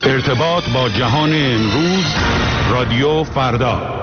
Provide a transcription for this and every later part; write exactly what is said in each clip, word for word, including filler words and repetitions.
ارتباط با جهان امروز، رادیو فردا.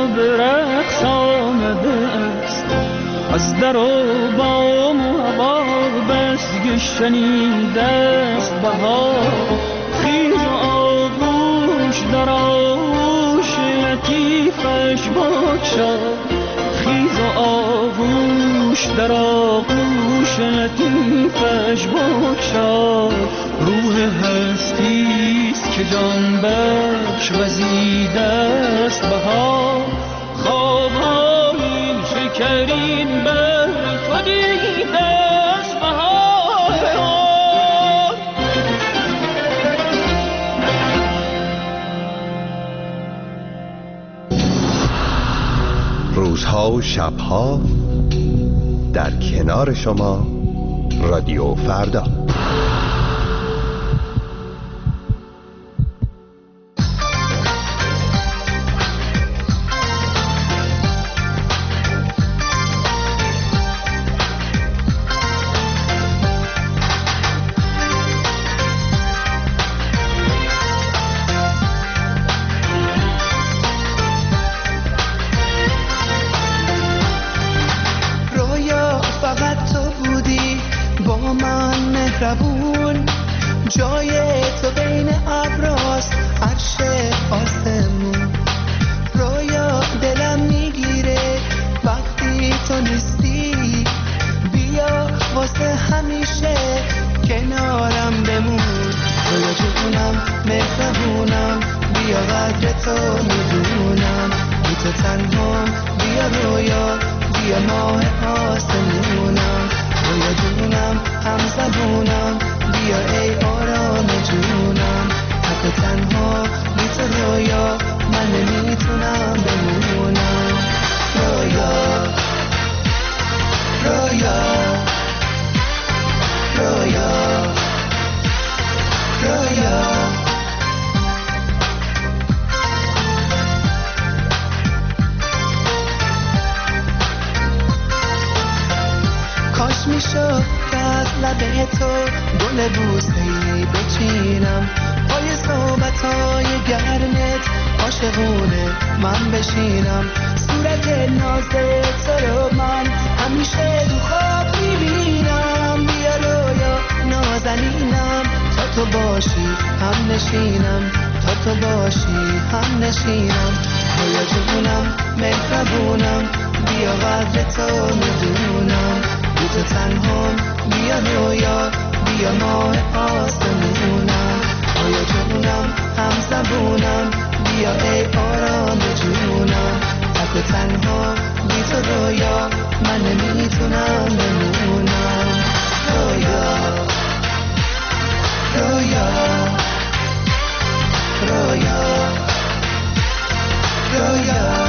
به رقص آمده است، از در و بام و هوا بس شنیده است بهار. خیز و آغوش در آغوش لطیفش بگشا، خیز و آغوش در آغوش لطیفش بگشا. روح هستیست که جان بخش وزیده است بهار. خوابهای شکرین بر تو دیده است بهار. روزها و شبها در کنار شما رادیو فردا. جای تو بین ابراست عرش آسمون. رویا دلم میگیره وقتی تو نیستی، بیا واسه همیشه کنارم بمون. رویا جونم مهربونم، بیا قدر تو میدونم. بی تو تنهام، بیا رویا، بیا ماه آسمونم. رویا جونم هم زبونم، بیا ای آرام جونم. تک و تنها بی تو رویا، من نمیتونم بمونم. رویا رویا رویا رویا کاش میشد که از لبه تو گل بوسه‌ای بچینم، پای صحبت‌های گرمت عاشقونه من بشینم. صورت نازت رو من همیشه تو خواب میبینم. بیا رویا نازنینم، تا تو باشی هم نشینم، تا تو باشی هم نشینم. رویا جونم مهربونم، بیا قدر تو میدونم. بی تو تنهام، بیا رویا، بیا ماه آسمونم. رویا جونم هم زبونم، بیا ای آرام جونم. تک و تنها بی تو رویا، من نمیتونم بمونم. رویا رویا رویا رویا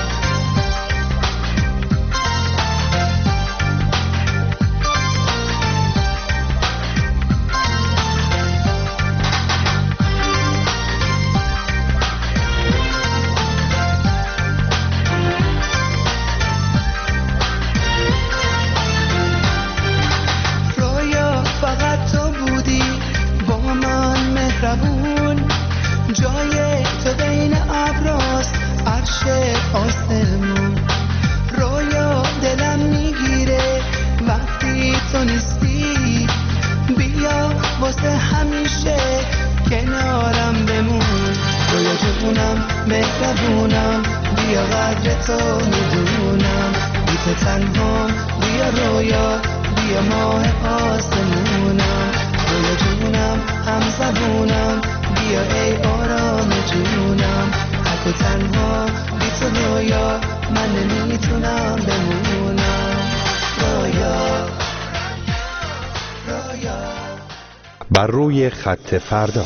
جای تو بین ابراست عرش آسمون. رویا دلم میگیره وقتی تو نیستی، بیا واسه همیشه کنارم بمون. رویا جونم مهربونم، بیا قدر تو میدونم. بی تو تنهام، بیا رویا، بیا ماه آسمونم. رویا جونم هم زبونم، بیا ای آرام جونم. تک و تنها بی تو رویا، من نمیتونم بمونم. رویا رویا بر روی خط فردا.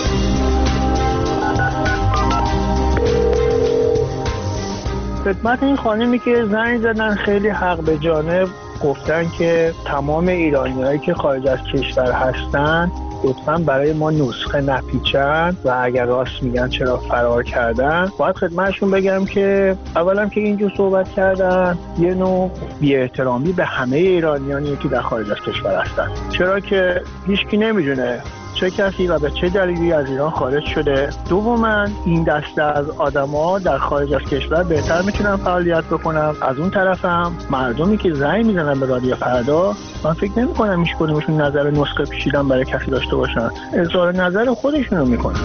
خدمت این خانمی که زنگ زدن خیلی حق به جانب گفتن که تمام ایرانیایی که خارج از کشور هستن لطفاً برای ما نسخه نپیچن و اگر راست میگن چرا فرار کردن. باید خدمتشون بگم که اولا که اینجور صحبت کردن یه نوع بی‌احترامی به همه ایرانیانی که در خارج از کشور هستن، چرا که هیچکی نمیدونه چه کسی و به چه دلیلی از ایران خارج شده. دوما این دسته از آدما در خارج از کشور بهتر میتونن فعالیت بکنن. از اون طرفم مردمی که زنگ میزنن به رادیو فردا، من فکر نمی‌کنم هیچ کدومشون نظر نسخه پیچیدن برای کسی داشته باشن، اظهار نظر خودشونو میکنن.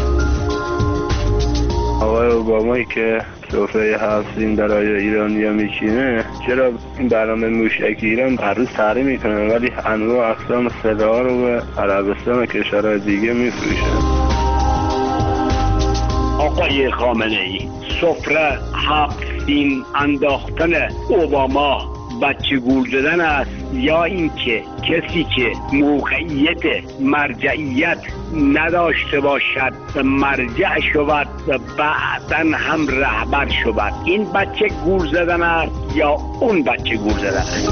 آقای اوبامایی که سفره هفت برای ایرانیا میشینه، چرا این برنامه موشکی ایران هر روز تحریم میکنن ولی انواع اقسام سلاح رو به عربستان و کشورهای دیگه میفروشن؟ آقای خامنه ای، سفره هفت سین انداختن اوباما بچه گول زدن است یا اینکه کسی که موقعیت مرجعیت نداشته باشد مرجع شود و بعدن هم رهبر شود؟ این بچه گول زدن است یا اون بچه گول زدن است؟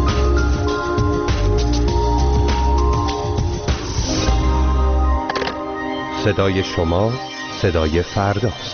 صدای شما صدای فرداست.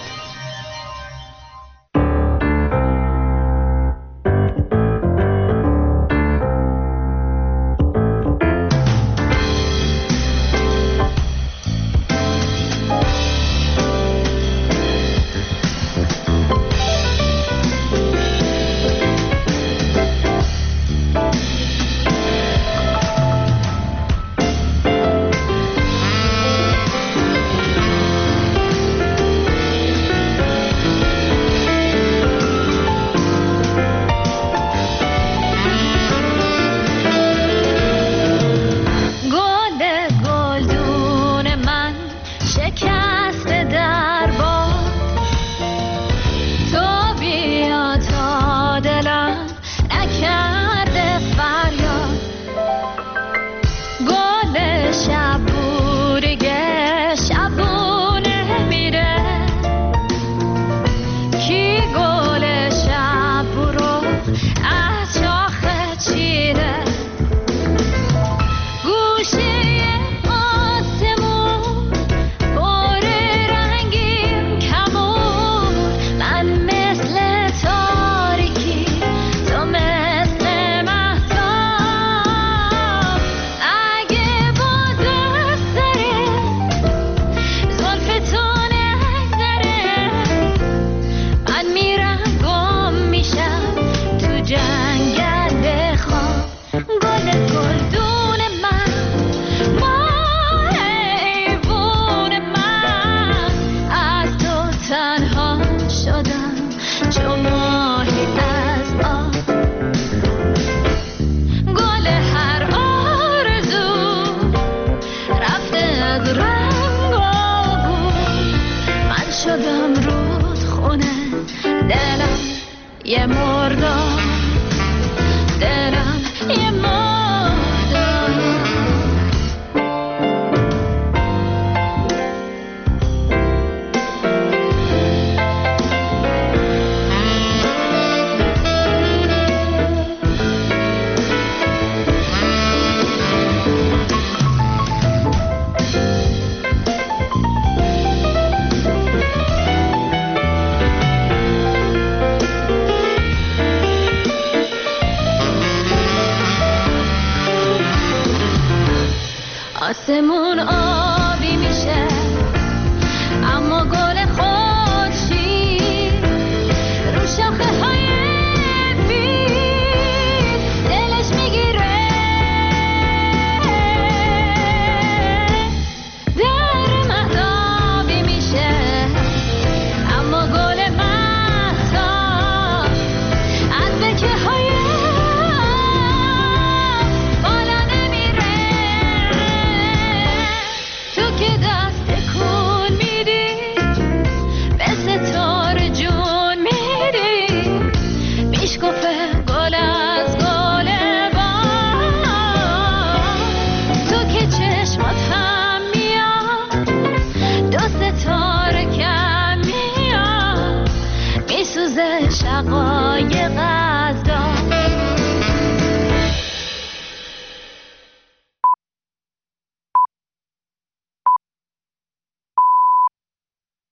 شدم رود خونه دلم یه مردم